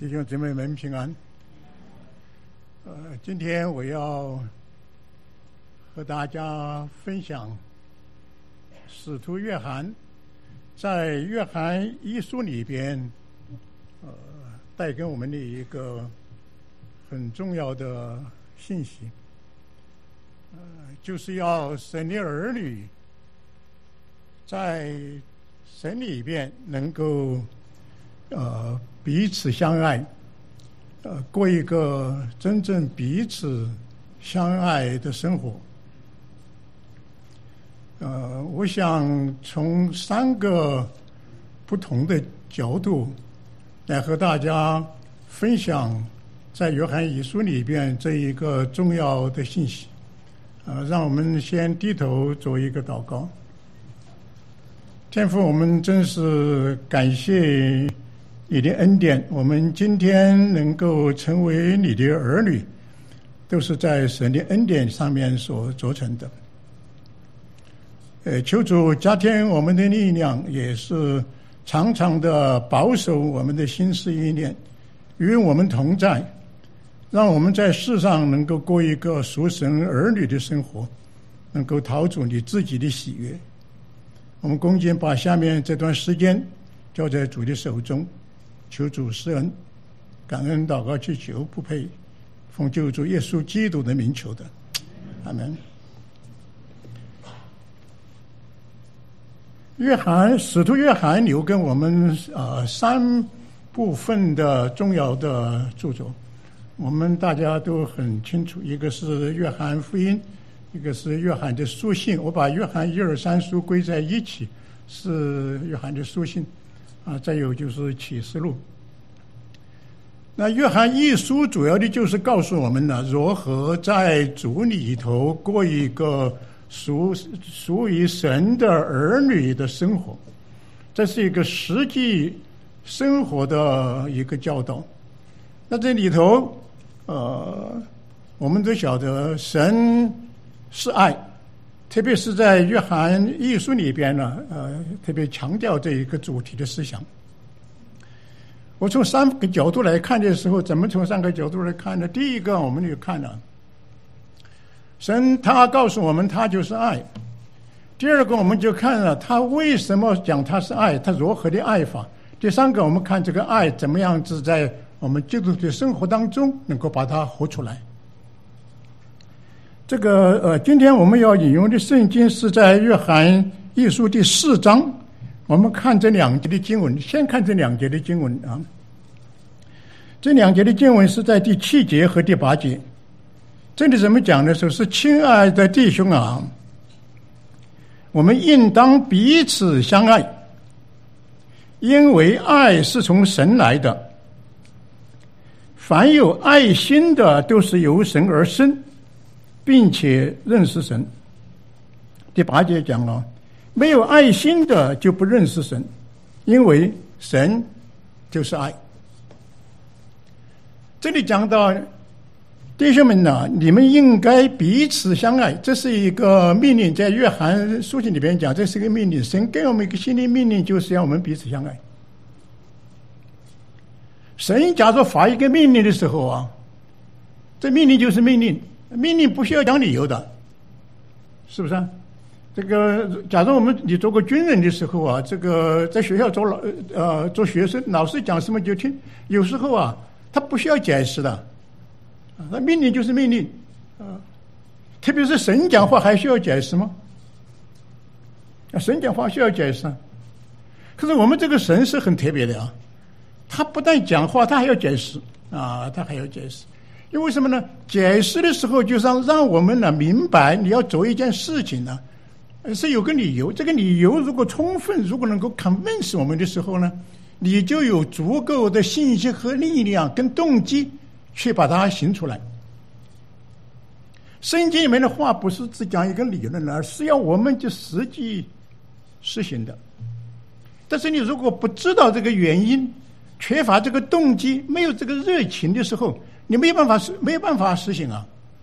弟兄姊妹们平安。今天我要和大家分享使徒约翰在约翰一书里边带给我们的一个很重要的信息，就是要神的儿女在神里边能够彼此相爱，过一个真正彼此相爱的生活。我想从3个不同的角度来和大家分享在约翰一书里边这一个重要的信息。让我们先低头做一个祷告。天父，我们真是感谢你的恩典，我们今天能够成为你的儿女，都是在神的恩典上面所做成的。求主加添我们的力量，也是常常的保守我们的心思意念，与我们同在，让我们在世上能够过一个属神儿女的生活，能够讨主你自己的喜悦。我们恭敬把下面这段时间交在主的手中，求主施恩，感恩祷告祈求不配，奉救主耶稣基督的名求的，阿门。使徒约翰留给我们3部分的重要的著作，我们大家都很清楚，一个是约翰福音，一个是约翰的书信。我把约翰1、2、3书归在一起，是约翰的书信再有就是启示录。那约翰一书主要的就是告诉我们呢，如何在主里头过一个属于神的儿女的生活，这是一个实际生活的一个教导。那这里头我们都晓得神是爱，特别是在约翰一书里边呢特别强调这一个主题的思想。我从3个角度来看的时候，怎么从3个角度来看呢？第一个，我们就看了神他告诉我们他就是爱。第二个，我们就看了他为什么讲他是爱，他如何的爱法。第3个，我们看这个爱怎么样子在我们基督的生活当中能够把它活出来。这个今天我们要引用的圣经是在约翰一书第4章，我们看这2节的经文。先看这2节的经文这2节的经文是在第7节和第8节。这里怎么讲的时候是：亲爱的弟兄啊，我们应当彼此相爱，因为爱是从神来的，凡有爱心的都是由神而生，并且认识神。第8节讲了，没有爱心的就不认识神，因为神就是爱。这里讲到弟兄们呐，你们应该彼此相爱，这是一个命令，在约翰书信里边讲，这是一个命令。神给我们一个新的命令，就是要我们彼此相爱。神假如发一个命令的时候这命令就是命令，命令不需要讲理由的，是不是这个假如你做过军人的时候这个在学校做学生，老师讲什么就听，有时候他不需要解释的。那命令就是命令特别是神讲话还需要解释吗？神讲话需要解释可是我们这个神是很特别的他不但讲话，他还要解释他还要解释。因为什么呢？解释的时候就是让我们呢明白，你要做一件事情呢是有个理由，这个理由如果充分，如果能够 convince 我们的时候呢，你就有足够的信心和力量跟动机去把它行出来。圣经里面的话不是只讲一个理论，而是要我们就实际实行的。但是你如果不知道这个原因，缺乏这个动机，没有这个热情的时候，你没有办法实行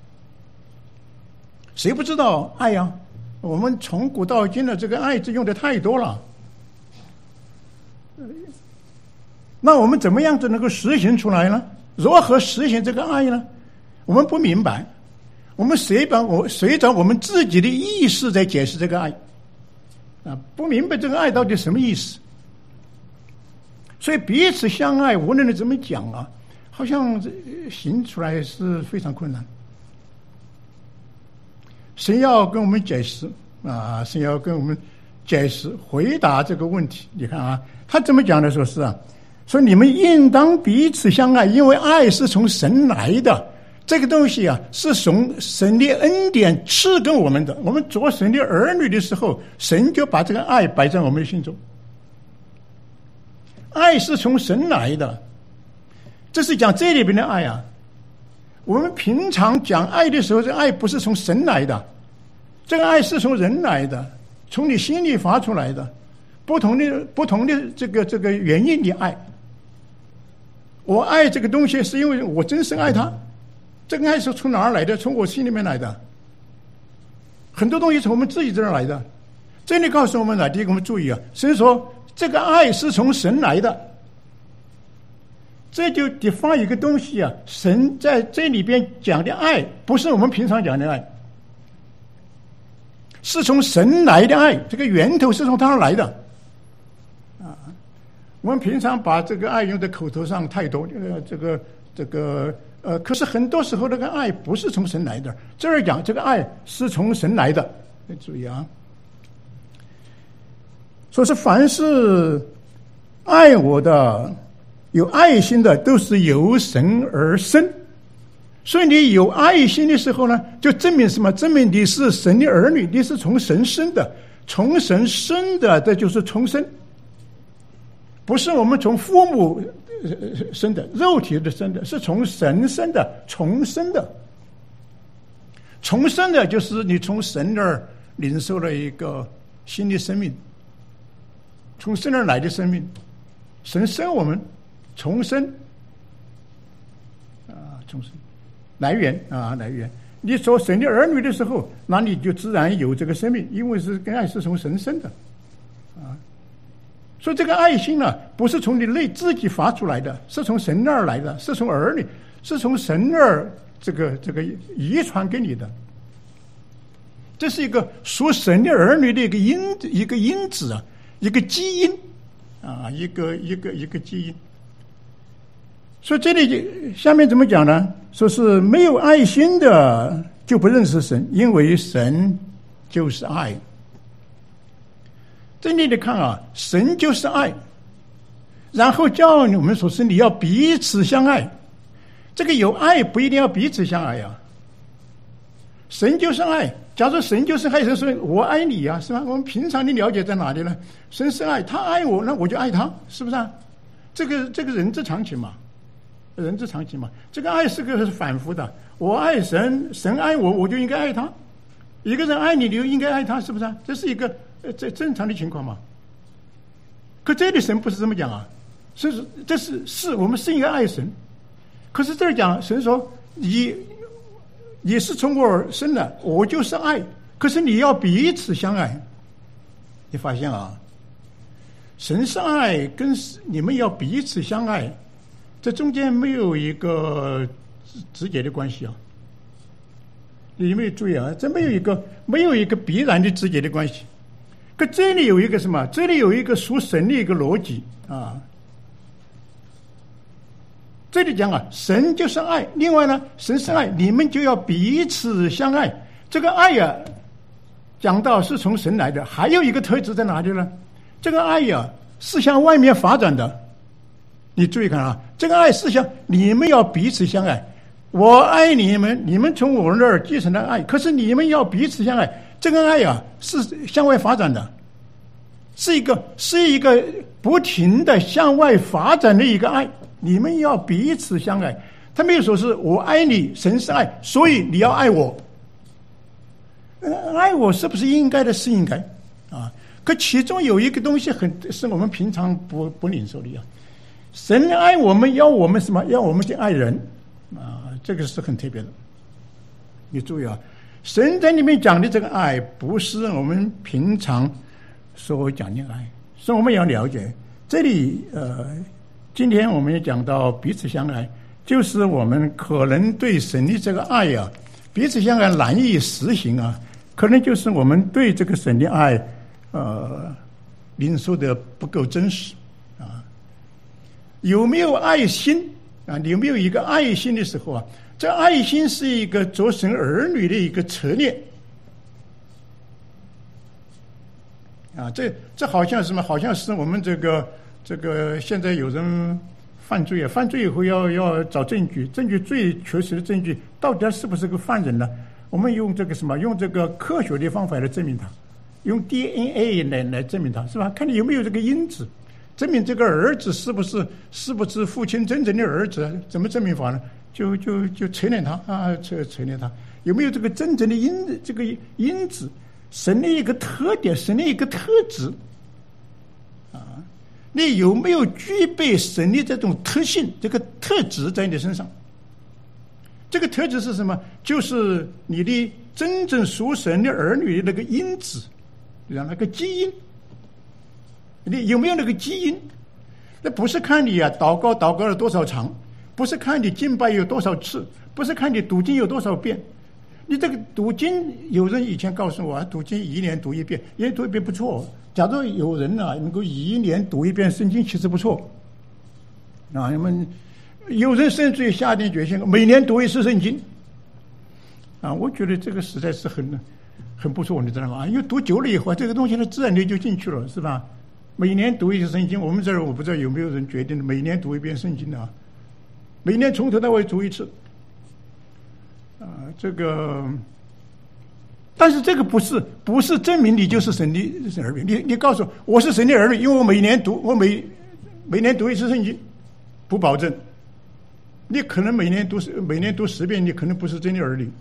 谁不知道爱我们从古到今的这个爱字用的太多了。 那我们怎么样子能够实行出来呢？如何实行这个爱呢？我们不明白，我们随着我们自己的意识在解释这个爱不明白这个爱到底什么意思。所以彼此相爱，无论你怎么讲好像行出来是非常困难。神要跟我们解释神要跟我们解释回答这个问题。你看他怎么讲的？说你们应当彼此相爱，因为爱是从神来的。这个东西是从神的恩典赐给我们的。我们做神的儿女的时候，神就把这个爱摆在我们的心中。爱是从神来的，这是讲这里边的爱我们平常讲爱的时候，这爱不是从神来的，这个爱是从人来的，从你心里发出来的，不同的这个原因的爱。我爱这个东西是因为我真深爱它，这个爱是从哪儿来的？从我心里面来的。很多东西从我们自己这儿来的。这里告诉我们第一个我们注意所以说这个爱是从神来的。这就define一个东西神在这里边讲的爱不是我们平常讲的爱，是从神来的爱，这个源头是从他来的我们平常把这个爱用在口头上太多，可是很多时候那个爱不是从神来的。这儿讲这个爱是从神来的，注意说是凡是爱我的、有爱心的，都是由神而生。所以你有爱心的时候呢，就证明什么？证明你是神的儿女，你是从神生的，从神生的，这就是重生。不是我们从父母生的，肉体的生的，是从神生的，重生的。重生的就是你从神那儿领受了一个新的生命，从神那儿来的生命。神生我们，重生重生来源来源。你做神的儿女的时候，那你就自然有这个生命，因为是跟爱是从神生的所以这个爱心不是从你内自己发出来的，是从神那儿来的，是从儿女，是从神那儿这个遗传给你的。这是一个属神的儿女的一个因子一个基因一个基因。所以这里下面怎么讲呢？说是没有爱心的就不认识神，因为神就是爱。这里你看神就是爱，然后叫我们说是你要彼此相爱。这个有爱不一定要彼此相爱神就是爱。假如神就是爱，神说我爱你是吧？我们平常的了解在哪里呢？神是爱，他爱我，那我就爱他，是不是这个人之常情嘛，人之常情嘛。这个爱是个反复的，我爱神，神爱我，我就应该爱他。一个人爱你，你就应该爱他，是不是这是一个这正常的情况嘛。可这里神不是这么讲所以这是我们是应该爱神。可是这儿讲神说你是从我而生的，我就是爱，可是你要彼此相爱。你发现神是爱，跟你们要彼此相爱，这中间没有一个直接的关系你有没有注意这没有一个必然的直接的关系。可这里有一个什么？这里有一个属神的一个逻辑这里讲神就是爱，另外呢，神是爱，你们就要彼此相爱。这个爱讲到是从神来的，还有一个特质在哪里呢？这个爱是向外面发展的。你注意看这个爱是向你们要彼此相爱。我爱你们，你们从我那儿继承了爱，可是你们要彼此相爱。这个爱是向外发展的，是一个不停的向外发展的一个爱。你们要彼此相爱。他没有说是我爱你，神是爱，所以你要爱我。爱我是不是应该的？是应该可其中有一个东西是我们平常不领受的神爱我们，要我们什么？要我们去爱人这个是很特别的。你注意神在里面讲的这个爱不是我们平常所讲的爱，所以我们要了解这里今天我们也讲到彼此相爱，就是我们可能对神的这个爱啊，彼此相爱难以实行啊，可能就是我们对这个神的爱领受的不够真实啊。有没有爱心啊？有没有一个爱心的时候啊？这爱心是一个做神儿女的一个测验啊。这好像什么？好像是我们这个现在有人犯罪啊，犯罪以后要找证据，最确实的证据到底他是不是个犯人呢？我们用这个什么？用这个科学的方法来证明他，用 DNA 来证明他，是吧？看你有没有这个因子，证明这个儿子是不是父亲真正的儿子？怎么证明法呢？就测验他啊，测验他有没有这个真正的因子，神的一个特点，神的一个特质啊，你有没有具备神的这种特性，这个特质在你的身上？这个特质是什么？就是你的真正属神的儿女的那个因子，那个基因，你有没有那个基因？那不是看你啊祷告了多少场，不是看你敬拜有多少次，不是看你读经有多少遍。你这个读经，有人以前告诉我，读经一年读一遍，一年读一遍不错。假如有人啊能够一年读一遍圣经，其实不错。啊，你们有人甚至于下定决心每年读一次圣经。啊，我觉得这个实在是很不错，你知道吗？因为读久了以后，这个东西它自然就进去了，是吧？每年读一次圣经，我们这儿我不知道有没有人决定每年读一遍圣经的啊？每年从头到尾读一次，这个，但是这个不是证明你就是神的儿女。你告诉我是神的儿女，因为我每年读一次圣经，不保证。你可能每年读10遍，你可能不是真的儿女。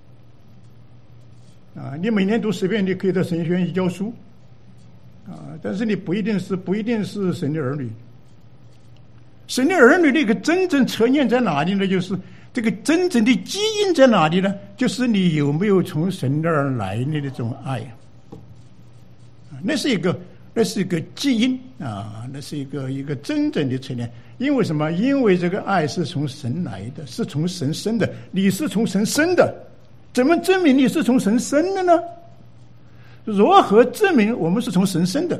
啊，你每年读10遍，你可以到神学院去教书，啊，但是你不一定是神的儿女。神的儿女的一个真正测验在哪里呢？就是这个真正的基因在哪里呢？就是你有没有从神那儿来的那种爱，那是一个基因啊，那是一个真正的测验。因为什么？因为这个爱是从神来的，是从神生的，你是从神生的，怎么证明你是从神生的呢？如何证明我们是从神生的？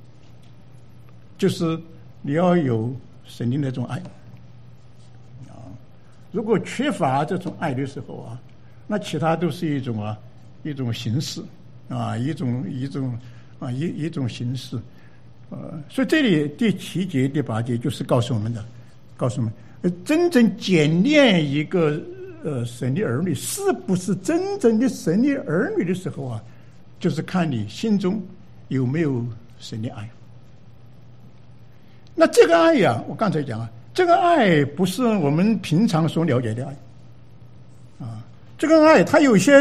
就是你要有神的那种爱啊！如果缺乏这种爱的时候啊，那其他都是一种形式啊，一种形式。所以这里第7节、第8节就是告诉我们，真正检验一个神的儿女是不是真正的神的儿女的时候啊，就是看你心中有没有神的爱。那这个爱呀，我刚才讲啊，这个爱不是我们平常所了解的爱啊，这个爱它有些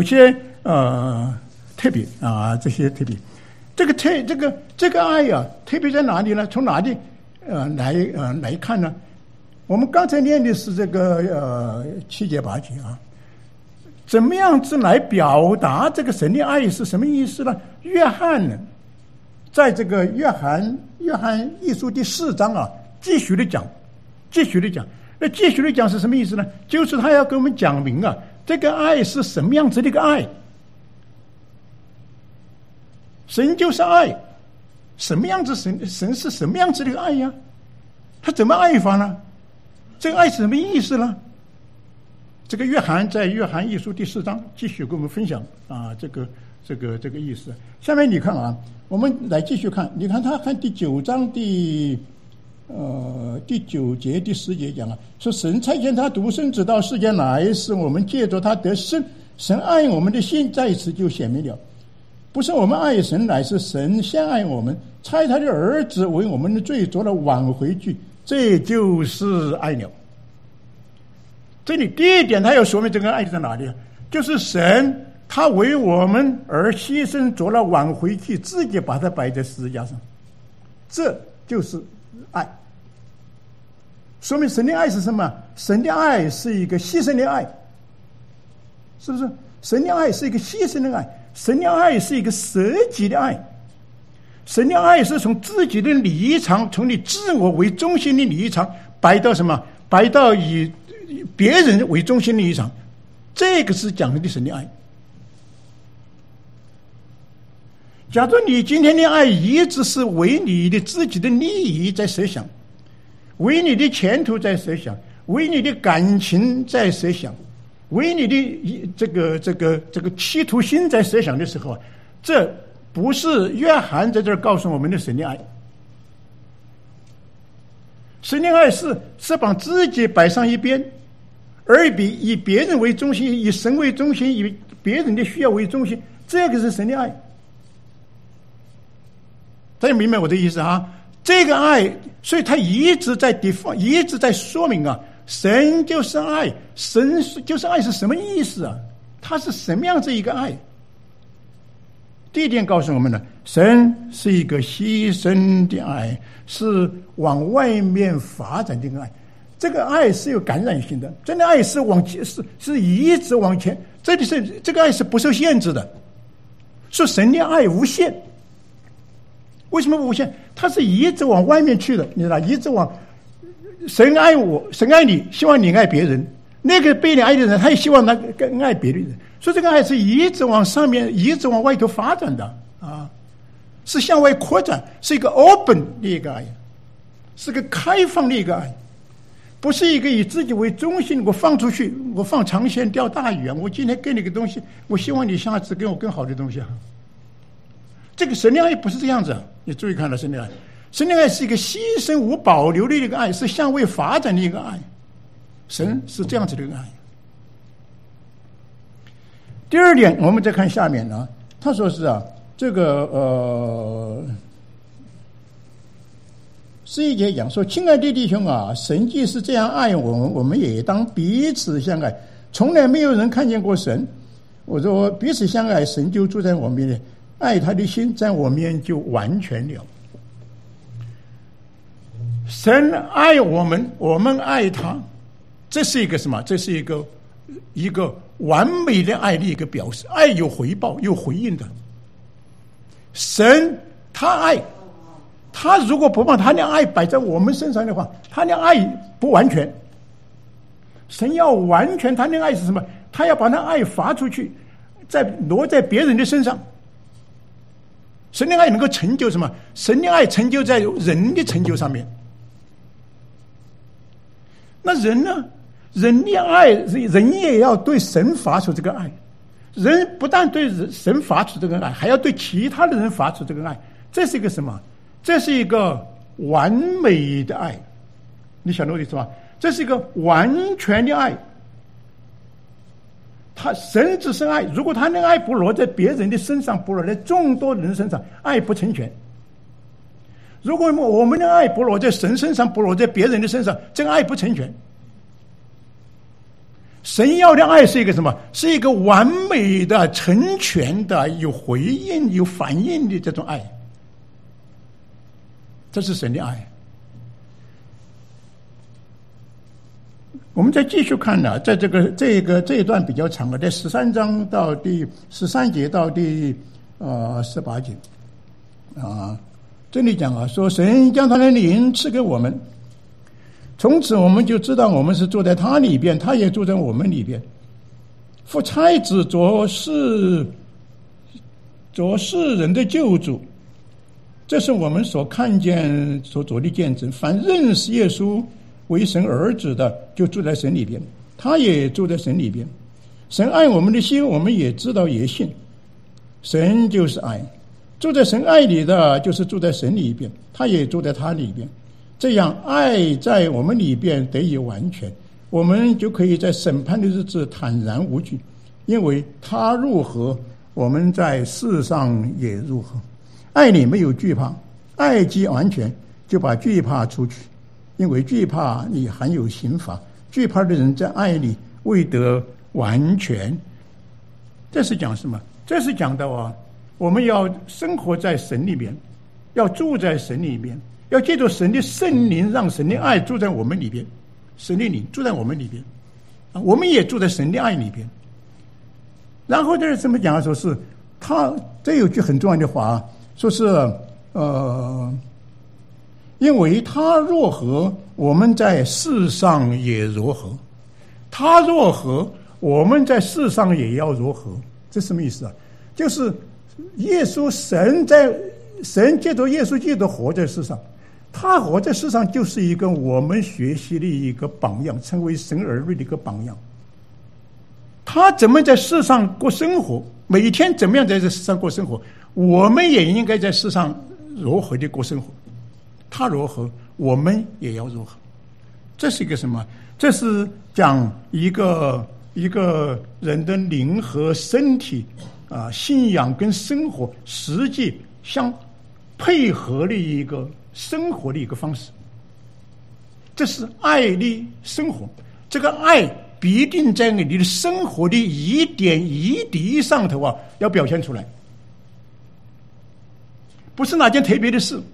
特别啊，这些特别。这个爱呀，特别在哪里呢？从哪里来看呢？我们刚才念的是这个7节8节啊，怎么样子来表达这个神的爱是什么意思呢？约翰呢，在这个约翰一书第4章啊，继续的讲。那继续的讲是什么意思呢？就是他要给我们讲明啊，这个爱是什么样子的一个爱。神就是爱，什么样子神是什么样子的爱呀？他怎么爱法呢？这个爱是什么意思呢？这个约翰在约翰一书第4章继续跟我们分享啊，这个意思。下面你看啊，我们来继续看，你看他看第9章第9节第10节讲了，说神差遣他独生子到世间来，使我们借着他得生。神爱我们的心在此就显明了。不是我们爱神，乃是神先爱我们，差他的儿子为我们的罪做了挽回祭，这就是爱了。这里第一点他要说明这个爱在哪里，就是神他为我们而牺牲做了挽回祭，自己把它摆在十字架上，这就是爱。说明神的爱是什么？神的爱是一个牺牲的爱，是不是？神的爱是一个牺牲的爱，神的爱是一个舍己的爱。 神的爱是从自己的立场，从你自我为中心的立场摆到什么？摆到以别人为中心的立场，这个是讲的神的爱。假如你今天的爱一直是为你的自己的利益在设想，为你的前途在设想，为你的感情在设想，为你的这个企图心在设想的时候，这不是约翰在这儿告诉我们的神的爱。神的爱是把自己摆上一边，而以别人为中心，以神为中心，以别人的需要为中心，这个是神的爱。大家明白我的意思啊？这个爱，所以他一直在一直在说明啊，神就是爱，神就是爱是什么意思啊？它是什么样子一个爱？第一点告诉我们呢，神是一个牺牲的爱，是往外面发展的一个爱。这个爱是有感染性的，真的爱是往前，是一直往前。这里是这个爱是不受限制的，是神的爱无限。为什么无限？它是一直往外面去的，你知道，一直往神爱我，神爱你，希望你爱别人。那个被你爱的人，他也希望更爱别的人。所以这个爱是一直往上面，一直往外头发展的啊，是向外扩展，是一个 open 的一个爱，是个开放的一个爱，不是一个以自己为中心。我放出去，我放长线钓大鱼啊！我今天给你个东西，我希望你下次给我更好的东西啊。这个神的爱不是这样子，你注意看了，神的爱，神的爱是一个牺牲无保留的一个爱，是向外发展的一个爱。神是这样子的一个爱。第二点，我们再看下面啊，他说是啊，这个11节讲说，亲爱的弟兄啊，神既是这样爱我们，我们也当彼此相爱。从来没有人看见过神。我说彼此相爱，神就住在我们里面，爱他的心在我们就完全了。神爱我们，我们爱他，这是一个什么？这是一个完美的爱的一个表示。爱有回报，有回应的。神他爱，他如果不把他的爱摆在我们身上的话，他的爱不完全。神要完全，他的爱是什么？他要把那爱发出去，落在别人的身上。神的爱能够成就什么？神的爱成就在人的成就上面。那人呢？人的爱，人也要对神发出这个爱。人不但对神发出这个爱，还要对其他的人发出这个爱。这是一个什么？这是一个完美的爱。你晓得我的意思吧？这是一个完全的爱。神只是爱，如果他的爱不落在别人的身上，不落在众多人身上，爱不成全。如果我们的爱不落在神身上，不落在别人的身上，这个爱不成全。神要的爱是一个什么？是一个完美的、成全的、有回应、有反应的这种爱。这是神的爱。我们再继续看呢，在这一段比较长的，在13章到第13节到第18节啊，这里讲啊，说神将他的灵赐给我们，从此我们就知道我们是住在他里边，他也住在我们里边。父差子做世人的救主，这是我们所看见所做的见证。凡认识耶稣为神儿子的，就住在神里边，他也住在神里边。神爱我们的心，我们也知道也信。神就是爱，住在神爱里的，就是住在神里边，他也住在他里边。这样爱在我们里边得以完全，我们就可以在审判的日子坦然无惧，因为他如何，我们在世上也如何。爱里没有惧怕，爱既完全，就把惧怕除去，因为惧怕里含有刑罚，惧怕的人在爱里未得完全。这是讲什么？这是讲到我们要生活在神里边，要住在神里边，要借助神的圣灵，让神的爱住在我们里边，神的灵住在我们里边，我们也住在神的爱里边。然后这是怎么讲？说是他这有句很重要的话，说是因为他若何，我们在世上也如何；他若何，我们在世上也要如何。这什么意思啊？就是耶稣神借着耶稣基督活在世上，他活在世上就是一个我们学习的一个榜样，成为神儿女的一个榜样。他怎么在世上过生活，每天怎么样在这世上过生活，我们也应该在世上如何的过生活。他如何，我们也要如何。这是一个什么？这是讲一个人的灵和身体信仰跟生活实际相配合的一个生活的一个方式。这是爱的生活，这个爱必定在你的生活的一点一滴上头要表现出来，不是哪件特别的事。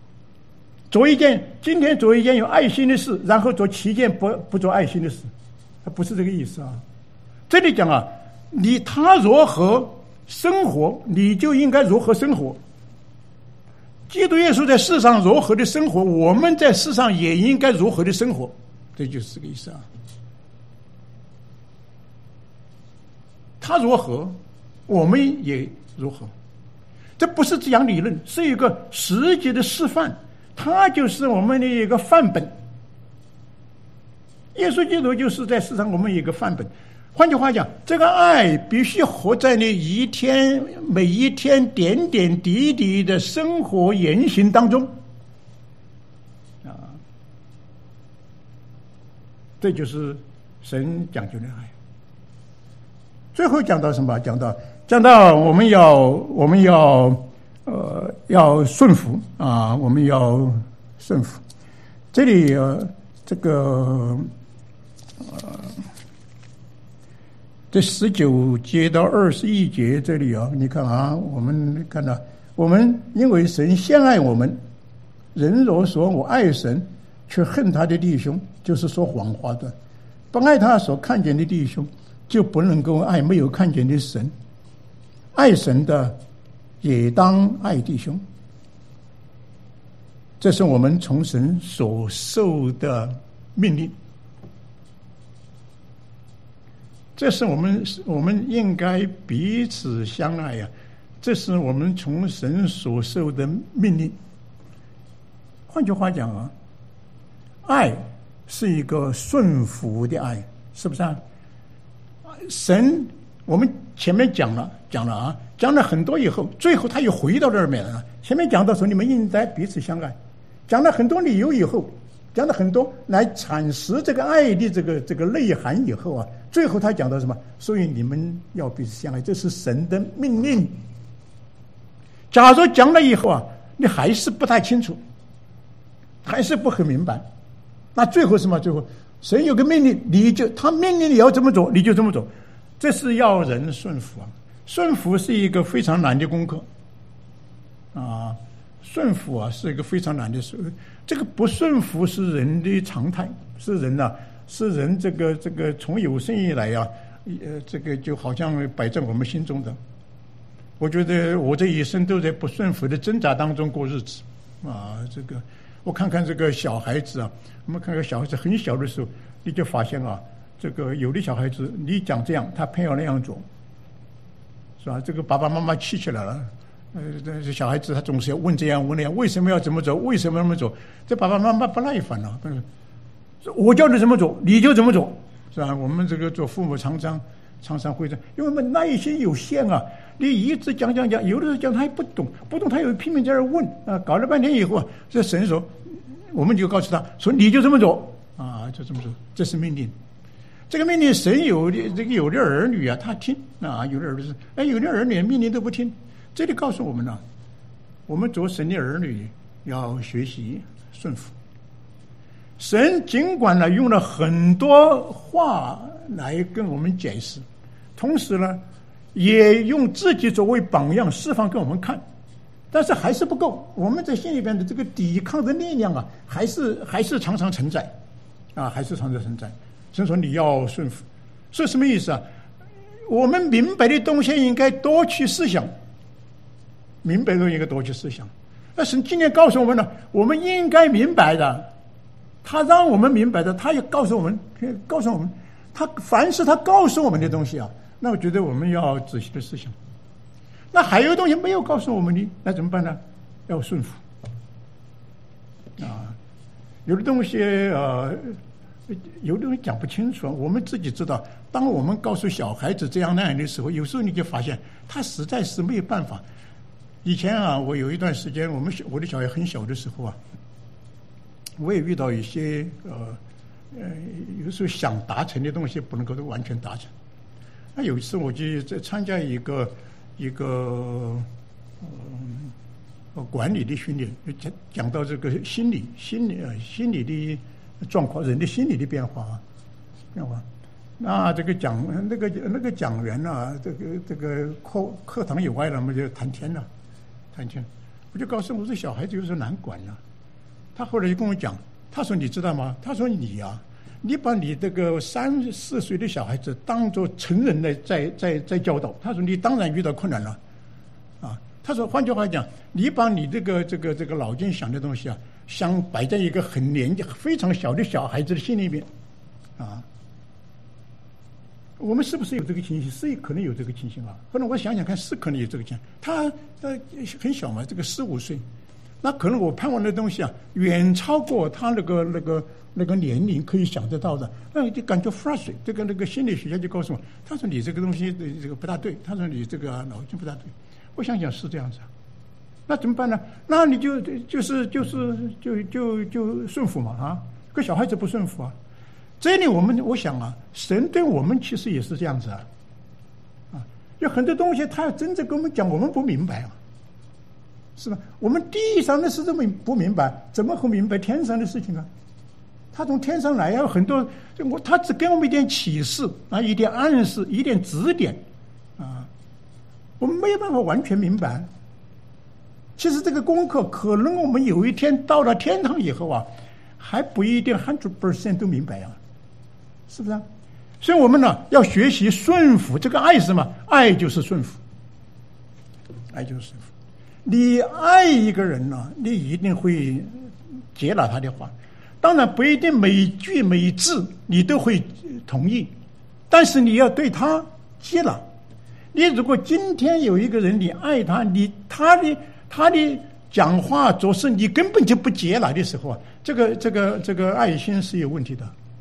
今天做一件有爱心的事，然后做7件不做爱心的事，不是这个意思啊。这里讲他如何生活，你就应该如何生活。基督耶稣在世上如何的生活，我们在世上也应该如何的生活，这就是这个意思啊。他如何，我们也如何。这不是这样理论，是一个实际的示范。他就是我们的一个范本，耶稣基督就是在世上我们一个范本。换句话讲，这个爱必须活在你每一天点点滴滴的生活言行当中这就是神讲究的爱。最后讲到什么？讲到我们要顺服我们要顺服。这里这19节到21节这里你看我们看到因为神先爱我们，人若说我爱神，却恨他的弟兄，就是说谎话的。不爱他所看见的弟兄，就不能够爱没有看见的神。爱神的也当爱弟兄，这是我们从神所受的命令。这是我们应该彼此相爱这是我们从神所受的命令。换句话讲爱是一个顺服的爱，是不是神我们前面讲了很多以后，最后他又回到这儿面了。前面讲到说你们应该彼此相爱，讲了很多理由以后，讲了很多来阐释这个爱的这个内涵以后最后他讲到什么？所以你们要彼此相爱，这是神的命令。假如讲了以后你还是不太清楚，还是不很明白，那最后什么？最后神有个命令，他命令你要这么做，你就这么做。这是要人顺服顺服是一个非常难的功课顺服是一个非常难的事。这个不顺服是人的常态，是人这个从有生以来这个就好像摆在我们心中的。我觉得我这一生都在不顺服的挣扎当中过日子这个我看看这个小孩子我们看看小孩子很小的时候，你就发现这个有的小孩子你讲这样，他偏要那样做，是吧？这个爸爸妈妈气起来了。这小孩子他总是要问这样问那样，为什么要这么走？为什么那么走？这爸爸妈妈不耐烦了，我叫你怎么走，你就怎么走，是吧？我们这个做父母常常会这样，因为我们耐心有限你一直讲，有的时候讲他也不懂他又拼命在那问搞了半天以后这神说，我们就告诉他说你就这么走就这么走，这是命令。这个命令神有的儿女他听有的儿女有的儿女命令都不听。这里告诉我们我们做神的儿女要学习顺服。神尽管用了很多话来跟我们解释，同时也用自己作为榜样示范给我们看，但是还是不够。我们在心里边的这个抵抗的力量还是常常存在还是常常存在。神说你要顺服，是什么意思我们明白的东西应该多去思想，明白的应该多去思想。 那神今天告诉我们呢，我们应该明白的，他让我们明白的，他也告诉我们，他凡是他告诉我们的东西啊，那我觉得我们要仔细的思想。那还有东西没有告诉我们的，那怎么办呢？要顺服啊。有的东西有的东西讲不清楚，我们自己知道。当我们告诉小孩子这样那样的时候，有时候你就发现他实在是没有办法。以前啊，我有一段时间，我的小孩很小的时候啊，我也遇到一些有时候想达成的东西不能够完全达成。那有一次我就在参加一个管理的训练，讲到这个心理的状况，人的心理的变化。那这个那个讲员呢，这个课堂以外呢，我们就谈天。我就告诉我说，小孩子有时候难管了。他后来就跟我讲，他说你知道吗？他说你把你这个3、4岁的小孩子当作成人的在教导。他说你当然遇到困难了，啊，他说换句话讲，你把你这个脑筋想的东西啊，想摆在一个年纪非常小的小孩子的心里面，啊。我们是不是有这个情形？是可能有这个情形啊。后来我想想看，是可能有这个情形。他很小嘛，这个15岁，那可能我盼望的东西啊，远超过他那个年龄可以想得到的。那你就感觉 frustrate。那个心理学家就告诉我，他说你这个东西这个不大对，他说你这个脑筋不大对。我想想是这样子啊，那怎么办呢？那你就顺服嘛啊，可小孩子不顺服啊。这里我想啊，神对我们其实也是这样子啊，有很多东西他要真正跟我们讲，我们不明白啊，是吧？我们地上的事这么不明白，怎么会明白天上的事情啊？他从天上来，有很多他只给我们一点启示啊，一点暗示，一点指点啊，我们没有办法完全明白。其实这个功课，可能我们有一天到了天堂以后啊，还不一定100% 都明白啊。是不是啊？所以我们呢要学习顺服。这个爱是什么？爱就是顺服，爱就是顺服。你爱一个人呢，你一定会接纳他的话，当然不一定每句每字你都会同意，但是你要对他接纳。你如果今天有一个人你爱他，他的讲话做事你根本就不接纳的时候啊，这个爱心是有问题的。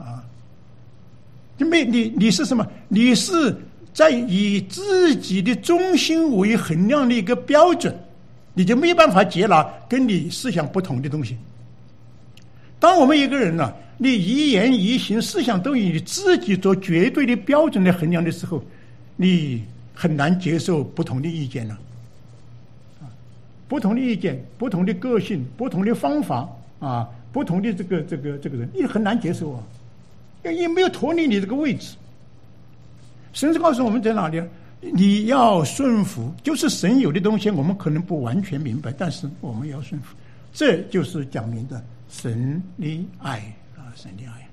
你是什么？你是在以自己的中心为衡量的一个标准，你就没有办法接纳跟你思想不同的东西。当我们一个人呢，你一言一行思想都以你自己做绝对的标准来衡量的时候，你很难接受不同的意见了。不同的意见，不同的个性，不同的方法啊，不同的这个人，你很难接受啊。也没有脱离你这个位置。神是告诉我们在哪里？你要顺服，就是神有的东西我们可能不完全明白，但是我们要顺服。这就是讲明的神的爱啊，神的爱。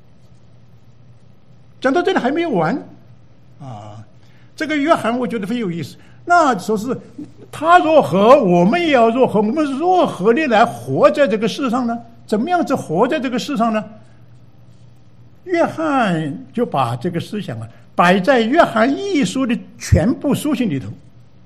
讲到这里还没有完啊，这个约翰我觉得很有意思。那说是他若何，我们也要若何，我们若何的来活在这个世上呢？怎么样子活在这个世上呢？约翰就把这个思想啊摆在约翰一书的全部书信里头。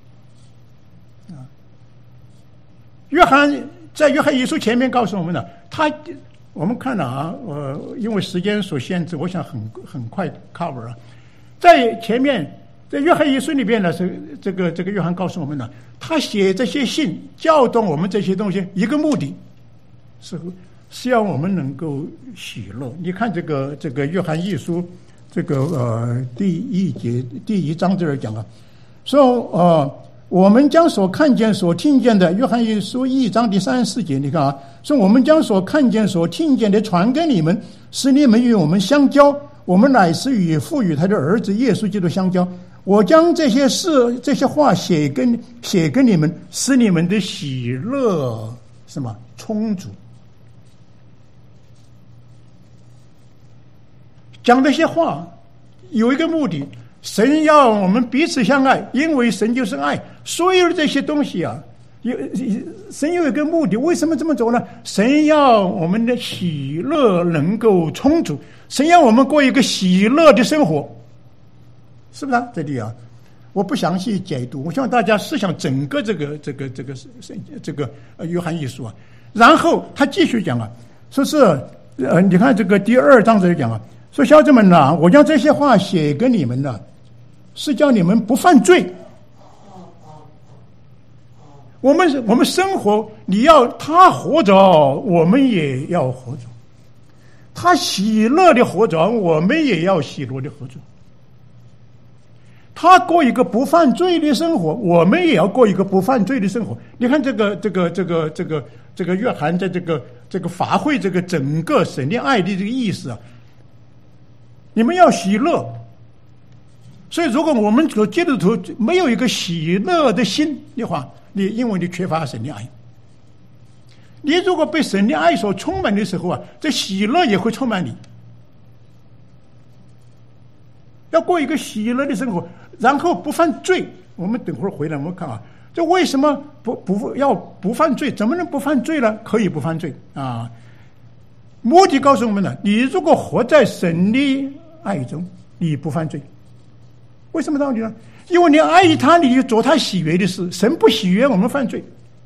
约翰在约翰一书前面告诉我们的，我们看了啊，因为时间所限制，我想很快 cover 啊。在前面，在约翰一书里边呢，是这个约翰告诉我们的，他写这些信教导我们这些东西，一个目的是要我们能够喜乐。你看这个约翰一书第1章这儿讲啊，说我们将所看见所听见的，约翰一书1章第34节，你看啊，说我们将所看见所听见的传给你们，使你们与我们相交，我们乃是与父与他的儿子耶稣基督相交。我将这些话写给你们，使你们的喜乐什么充足。讲这些话有一个目的，神要我们彼此相爱，因为神就是爱。所有的这些东西啊， 神有一个目的，为什么这么做呢？神要我们的喜乐能够充足，神要我们过一个喜乐的生活，是不是啊？这里啊，我不详细解读，我希望大家思想整个这个约翰一书啊。然后他继续讲啊，说是你看这个第2章这里讲啊，说小子们呐，我将这些话写给你们呢，是叫你们不犯罪。我们生活，你要他活着，我们也要活着；他喜乐的活着，我们也要喜乐的活着。他过一个不犯罪的生活，我们也要过一个不犯罪的生活。你看这个约翰在这个法会这个整个神的爱的这个意思啊，你们要喜乐。所以如果我们基督徒没有一个喜乐的心的话，因为你缺乏神的爱。你如果被神的爱所充满的时候啊，这喜乐也会充满你。要过一个喜乐的生活，然后不犯罪。我们等会儿回来我们看啊，这为什么不犯罪？怎么能不犯罪呢？可以不犯罪啊。目的告诉我们呢，你如果活在神的爱中，你不犯罪。为什么道理呢？因为你爱他，你就做他喜悦的事。神不喜悦我们犯罪。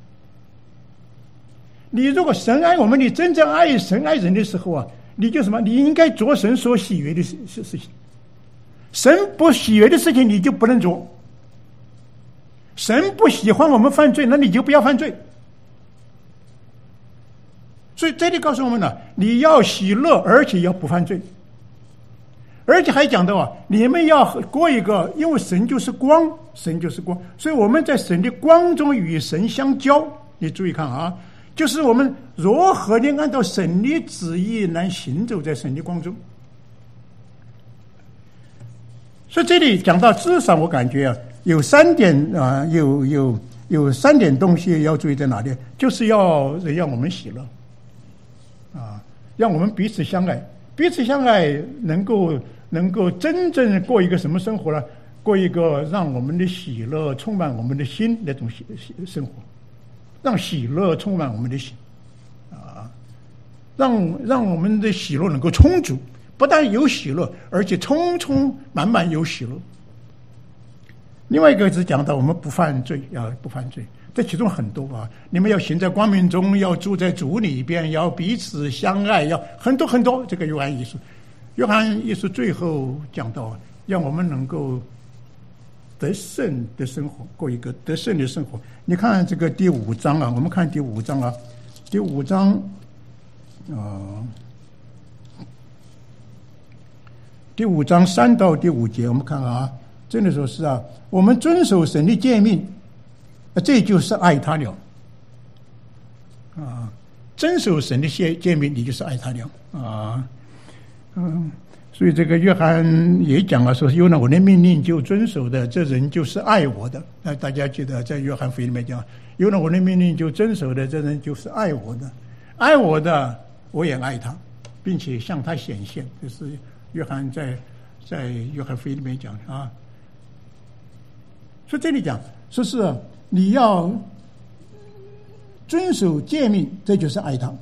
你如果神爱我们，你真正爱神爱人的时候啊，你就什么？你应该做神所喜悦的事情。神不喜悦的事情你就不能做。神不喜欢我们犯罪，那你就不要犯罪。所以这里告诉我们呢，你要喜乐，而且要不犯罪。而且还讲到啊，你们要过一个，因为神就是光，神就是光，所以我们在神的光中与神相交。你注意看啊，就是我们如何的按照神的旨意来行走在神的光中。所以这里讲到，至少我感觉啊，有3点啊，有3点东西要注意在哪里，就是要让我们喜乐啊，让我们彼此相爱。彼此相爱能够真正过一个什么生活呢？过一个让我们的喜乐充满我们的心那种生活，让喜乐充满我们的心啊，让我们的喜乐能够充足，不但有喜乐，而且充满有喜乐。另外一个是讲到我们不犯罪，要不犯罪，这其中很多啊，你们要行在光明中，要住在主里边，要彼此相爱，要很多。这个约翰一书最后讲到，让我们能够得胜的生活，过一个得胜的生活。你看这个第5章啊，我们看第5章啊，第5章第5章3到第5节，我们看啊，这里说是啊，我们遵守神的诫命，这就是爱他了啊！遵守神的诫命，你就是爱他了啊！所以这个约翰也讲了，说有了我的命令就遵守的，这人就是爱我的。那大家记得在约翰福音里面讲，有了我的命令就遵守的，这人就是爱我的。爱我的，我也爱他，并且向他显现。这是约翰在约翰福音里面讲啊。所以这里讲说是你要遵守诫命，这就是爱他，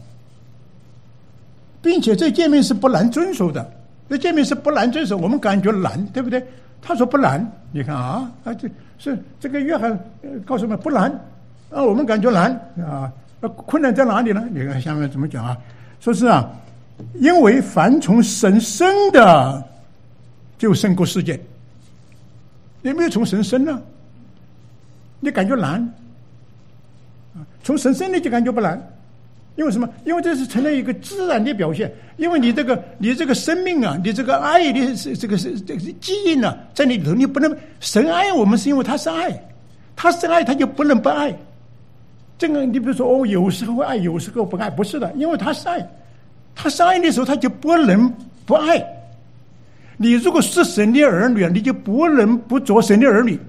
并且这诫命是不难遵守的。这诫命是不难遵守，我们感觉难，对不对？他说不难，你看啊，这个约翰告诉我们不难啊，我们感觉难啊，困难在哪里呢？你看下面怎么讲啊？说是啊，因为凡从神生的，就胜过世界。你没有从神生呢，你感觉难啊？从神生的就感觉不难。因为什么？因为这是成了一个自然的表现。因为你这个生命啊，你这个爱的这个基因啊，在你里头，你不能神爱我们，是因为他是爱，他是爱，他就不能不爱。这个你比如说有时候会爱，有时候不爱，不是的，因为他是爱，他是爱的时候，他就不能不爱。你如果是神的儿女，你就不能不做神的儿女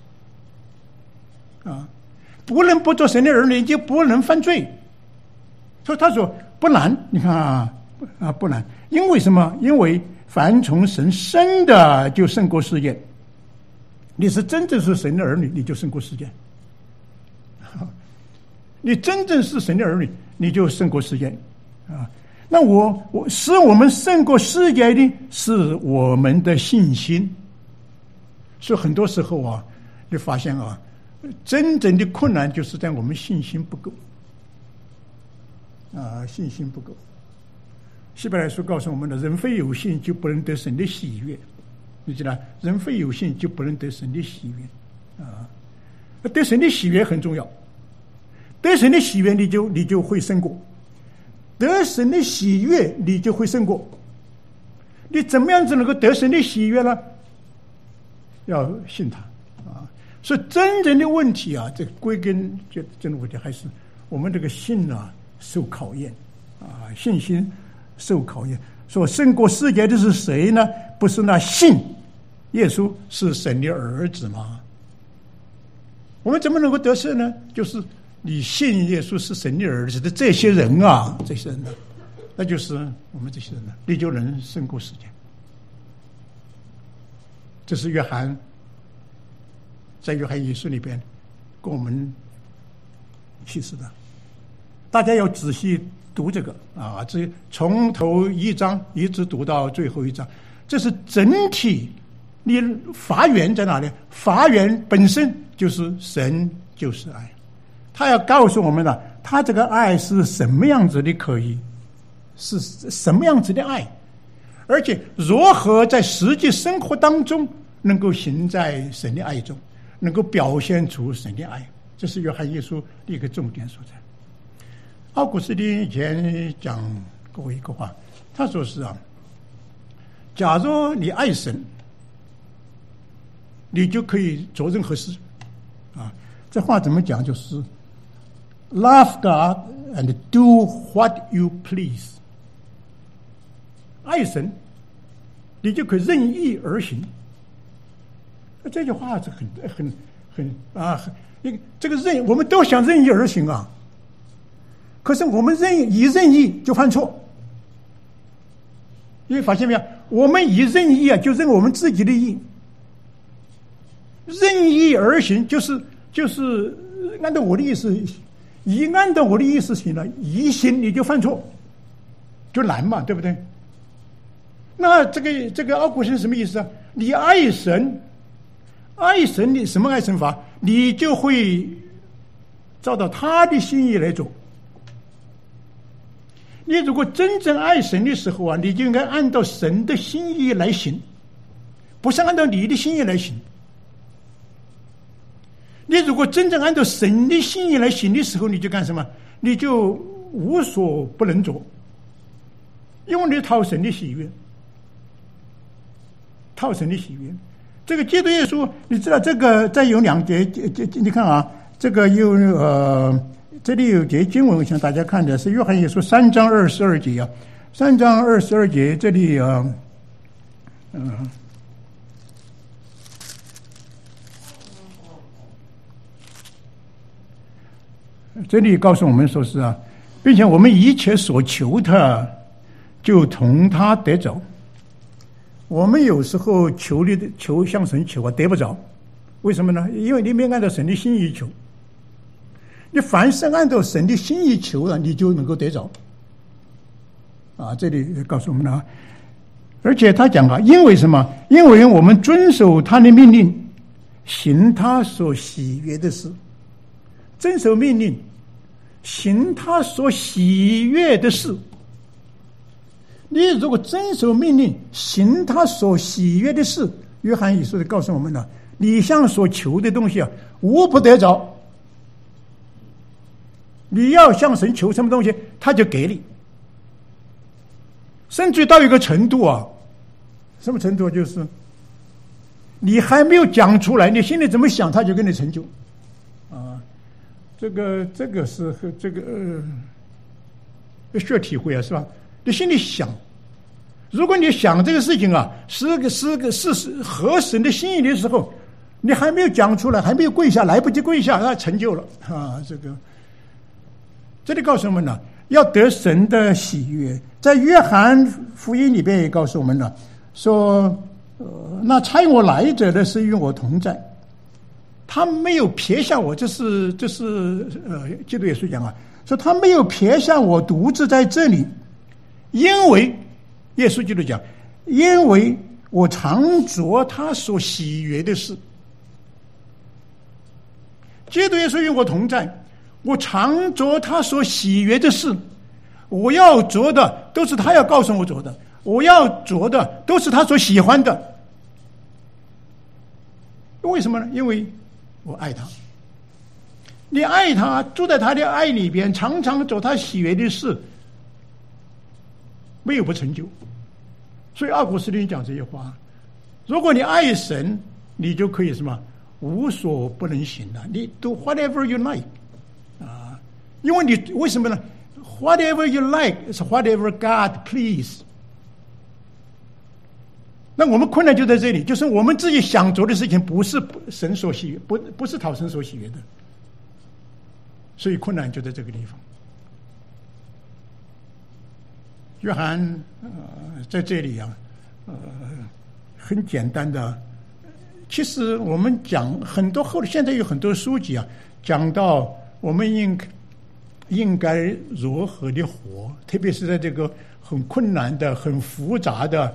啊，不能不做神的儿女，你就不能犯罪。所以他说不难，你看啊不难，因为什么？因为凡从神生的就胜过世界。你是真正是神的儿女，你就胜过世界。 你真正是神的儿女，你就胜过世界啊。那使我们胜过世界的是我们的信心。所以很多时候啊，你发现啊，真正的困难就是在我们信心不够啊，信心不够。希伯来书告诉我们的，人非有信就不能得神的喜悦，你知道，人非有信就不能得神的喜悦啊。得神的喜悦很重要，得神的喜悦你就会胜过，得神的喜悦你就会胜过。你怎么样子能够得神的喜悦呢？要信他啊！所以真正的问题啊，这归根就真的问题还是我们这个信啊受考验啊，信心受考验。说胜过世界的是谁呢？不是那信耶稣是神的儿子吗？我们怎么能够得胜呢？就是你信耶稣是神的儿子的这些人啊，这些人呢，那就是我们这些人呢，你就能胜过世界。这是约翰在约翰一书里边跟我们启示的，大家要仔细读这个啊，这从头一章一直读到最后一章，这是整体。你法源在哪里？法源本身就是神，就是爱。他要告诉我们了，他这个爱是什么样子的，可以是什么样子的爱，而且如何在实际生活当中能够行在神的爱中，能够表现出神的爱，这是约翰一书的一个重点所在。奥古斯丁以前讲过一个话，他说是啊，假如你爱神，你就可以做任何事啊。这话怎么讲？就是 Love God and do what you please。爱神，你就可以任意而行。这句话是很啊，这个我们都想任意而行啊。可是我们任意就犯错，因为发现没有？我们以任意啊，就认我们自己的意。任意而行就是按照我的意思，按照我的意思行了，一行你就犯错，就难嘛，对不对？那这个奥古斯丁什么意思啊？你爱神，你什么爱神法？你就会照到他的心意来做。你如果真正爱神的时候啊，你就应该按照神的心意来行，不是按照你的心意来行。你如果真正按照神的心意来行的时候，你就干什么？你就无所不能做，因为你讨神的喜悦，讨神的喜悦。这个基督耶稣，你知道这个再有两节，你看啊，这个这里有节经文，我想大家看的是约翰一书3章22节啊，3章22节这里这里告诉我们说是啊，并且我们一切所求的，就同他得着。我们有时候求向神求啊，得不着，为什么呢？因为你没按照神的心意求。你凡是按照神的心意求了，你就能够得着。啊，这里告诉我们了，而且他讲啊，因为什么？因为我们遵守他的命令，行他所喜悦的事。遵守命令，行他所喜悦的事。你如果遵守命令，行他所喜悦的事，约翰一书告诉我们了，你向所求的东西啊，无不得着。你要向神求什么东西，他就给你。甚至到一个程度啊，什么程度？就是你还没有讲出来，你心里怎么想，他就给你成就。啊，这个是需要体会啊，是吧？你心里想，如果你想这个事情啊，是合神的心意的时候，你还没有讲出来，还没有跪下，来不及跪下，那成就了啊！这里告诉我们了，要得神的喜悦。在约翰福音里边也告诉我们了，说那差我来者的是与我同在。 他没有撇下我，这是基督耶稣讲啊，说他没有撇下我独自在这里，因为耶稣基督讲，因为我常做他所喜悦的事。基督耶稣与我同在，我常做他所喜悦的事，我要做的都是他要告诉我做的，我要做的都是他所喜欢的。为什么呢？因为我爱他。你爱他，住在他的爱里边，常常做他喜悦的事，没有不成就。所以奥古斯丁讲这句话，如果你爱神，你就可以什么无所不能行了，你 do whatever you like 啊，因为你为什么呢？ whatever you like is whatever God please。 那我们困难就在这里，就是我们自己想做的事情不是神所喜悦，不是讨神所喜悦的，所以困难就在这个地方。约翰在这里啊，很简单的，其实我们讲很多现在有很多书籍啊，讲到我们应该如何的活，特别是在这个很困难的、很复杂的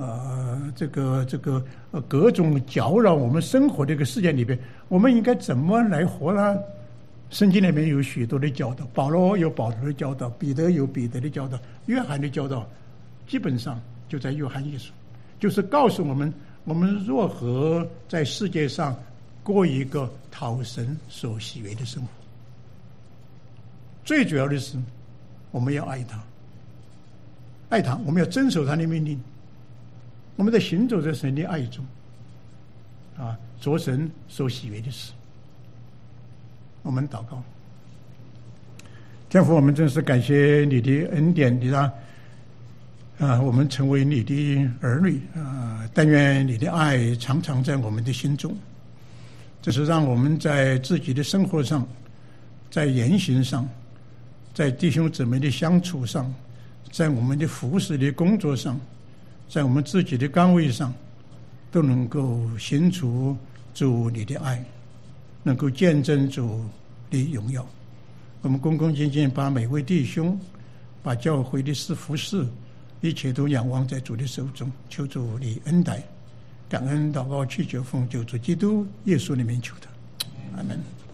各种搅扰我们生活的一个世界里边，我们应该怎么来活呢？圣经里面有许多的教导，保罗有保罗的教导，彼得有彼得的教导，约翰的教导，基本上就在约翰一书，就是告诉我们如何在世界上过一个讨神所喜悦的生活。最主要的是，我们要爱他，爱他，我们要遵守他的命令，我们在行走在神的爱中，做神所喜悦的事。我们祷告，天父，我们真是感谢你的恩典，你让我们成为你的儿女但愿你的爱常常在我们的心中，这是让我们在自己的生活上，在言行上，在弟兄姊妹的相处上，在我们的服侍的工作上，在我们自己的岗位上，都能够显出主你的爱，能够见证主的荣耀。我们恭恭敬敬把每位弟兄，把教会的服事，一切都仰望在主的手中，求主你恩待，感恩祷告祈求奉救主基督耶稣的名求的，阿门。